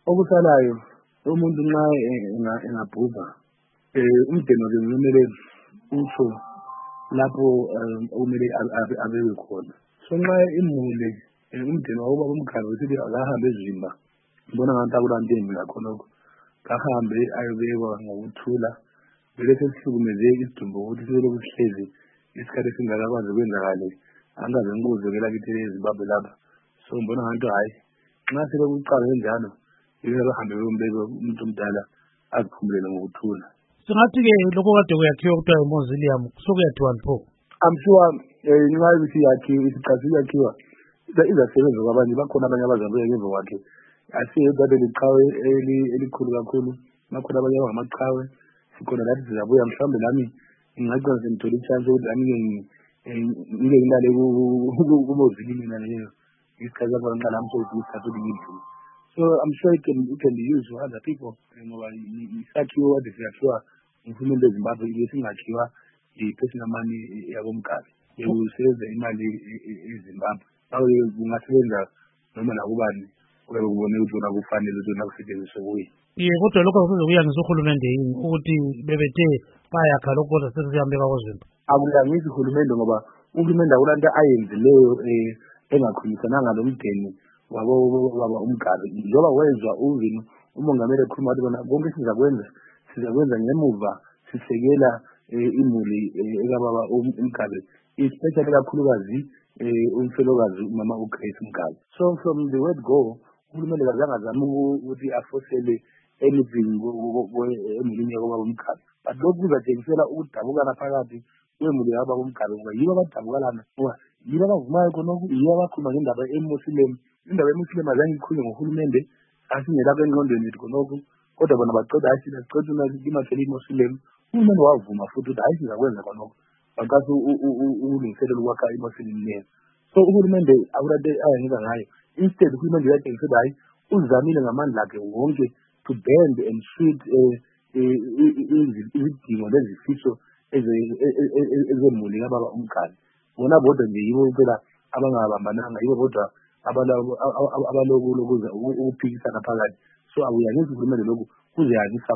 Okusalayo umuntu nxa engabhubha umndeni wakhe kumele usho lapho okumele abekwe khona. So nxa imuli umndeni wabobaba uMkhabi uthi akahambe ezimba, ngibona ngathi akulanto embi ngakhonokho, kahambe ayobekwa ngokuthula. Vele sesihlukumezeke isidumbu ukuthi sibeloku sihlezi isikhathi esingakakwazi kwenzakale, angaze ngikuze-ke lakithi eZimbabwe lapha. So ngibona ngathi hayi, nxa selokucala enjalo yena bahambe beyombeka umuntu omdala aziphumulele ngokuthula. Singathi-ke lokho kade kuyakhiwa kuthiwa i-mausoleum sokuyathiwani pho? I'm sure nxa ukuthi yakhiwe isikhathi siyakhiwa izasebenza kwabanye, bakhona abanye abazabuya ngemva kwakhe. Asiye kade liqhawe elikhulu kakhulu, bakhona abanye abangamaqhawe, sikhona lathi sizabuya. Mhlawumbe lami ngingagcina sengithola i-chance ukuthi lami ngike ngilale kumausoleum mina leyo isikhathi sakho nxa lami sokuyisikhathi ngidlule. So I'm sure it can be used for other people ngoba isakhiwo kade siyakhiwa nguhulumende weZimbabwe, singakhiwa i-personal money yaboMkhabi, yokusebenza imali eZimbabwe. Nawe kungasebenza noma nakubani oyabe kubone ukuthi wona kufanele ukuthi wona kusetshenziswe kuye. Kodwa lokho kuzokuyangiswa uhulumende yini ukuthi bebethe bayakha lokho kodwa sekuyambeka kozimba? Akuyangisi uhulumende ngoba uhulumende akulanto ayenzileyo engakhulumisananga lomndeni wabobaba uMkhabi. Njengoba wezwa umongameli ekhuluma wathi bona konke sizakwenza ngemuva sisekela imuli ekababa uMkhabi, especially kakhulukazi umfelokazi umama uGrace Mkhabi. So from the word go uhulumende kazange azame ukuthi afosele anything emulini yakobaba uMkhabi, but lokhu kuzatshengisela ukudabukana phakathi kwemuli yakababa uMkhabi ngoba yibo abadabukalana, ngoba yibo abavumayo khonokho, yibo abakhuluma ngendaba eMuslem. Indaba yeMuslem azange ikhulunywe ngohulumende, asingelapho engqondweni yethu khonokho, kodwa bona baqeda hayi siceda imakhele iMuslem. Uhulumende wavuma futhi ukuthi hayi sizakwenza khonokho, baqasa ukulungiselela ukwakha iMuslem leyo. So uhulumende akulanto ayenza ngayo, instead uhulumende uyatshengisela hayi uzamile ngamandla akhe wonke to bend and suit izidingo lezifiso ezemuli kababa uMkhabi. Bona bodwa nje yibo phela abangabambananga, yibo bodwa abalokuza ukuphikisana phakathi. So akuyangisi uhulumende lokhu, kuzeyangisa